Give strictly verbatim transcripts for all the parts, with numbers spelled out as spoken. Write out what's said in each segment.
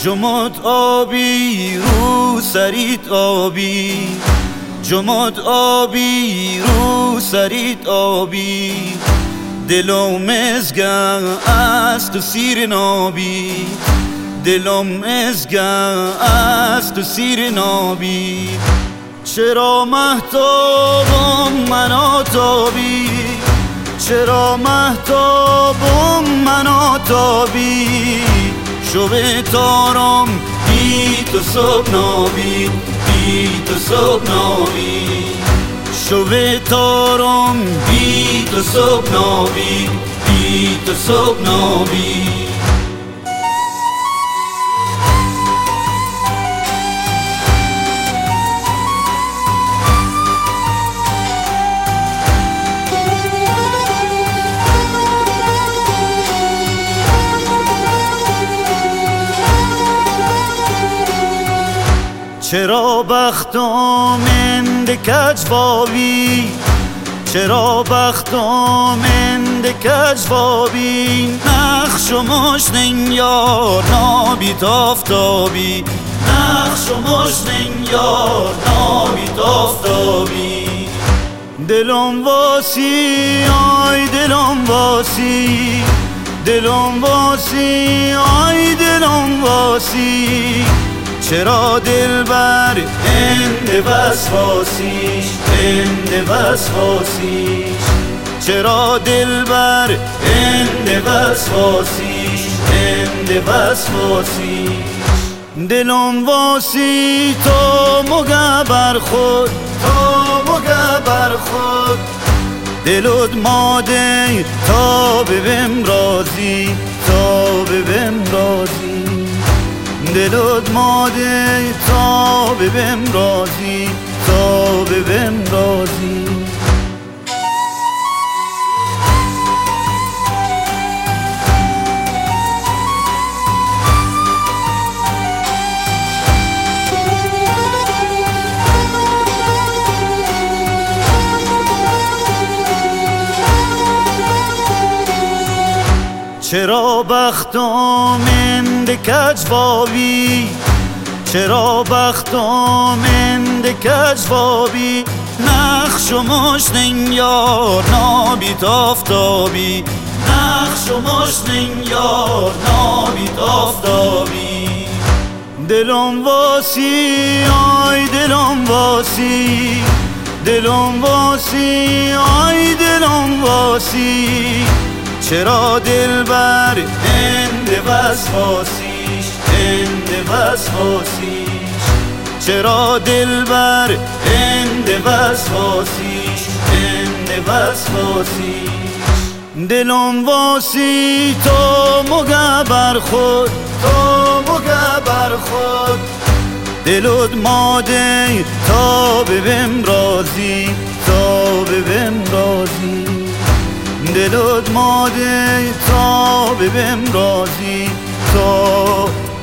جماد آبی رو سریت آبی، جماد آبی رو سریت آبی، دلم ازگه است و سیر نابی، دلم ازگه است و سیر نابی. چرا مهتابم من آتابی، چرا مهتابم من آتابی، شب تارم بی تو صبح نابی، بی تو صبح نابی، شب تارم بی تو صبح نابی، بی تو صبح نابی. چرا بختم اند کجوابی، چرا بختم اند کجوابی، نقش و مشنین یار نابید آفتابی، نقش و مشنین یار نابید آفتابی. دلم واسی آی دلم واسی، دلم واسی آی دلم واسی، چرا دلبر اند وسواسیش، اند وسواسیش، چرا دلبر اند وسواسیش، اند وسواسیش. دلم واسی تو مگه بر خود، تو مگه بر خود، دلت ماده تا ببم رازی، تا ببم رازی، دلت ماده تا ببم رازی، تا ببم رازی. چرا بختم اند کجوابی، چرا بختم اند کجوابی، نقش و مشنین یار نابید آفتابی، نقش و مشنین یار نابید آفتابی. دلم واسی آی دلم واسی، دلم واسی آی دلم واسی، چرا دلبر اند وسواسیش، اند وسواسیش، چرا دلبر اند وسواسیش، اند وسواسیش. دلم واسی تو مگه بر خود، تو مگه بر خود، دلت ماده تا ببم رازی، تا ببم رازی، دلت ماده تا ببم رازی، تا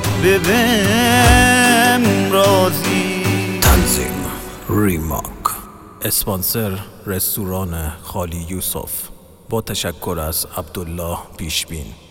ببم رازی. تنظیم ریماک، اسپانسر رستوران خالی یوسف، با تشکر از عبدالله پیشبین.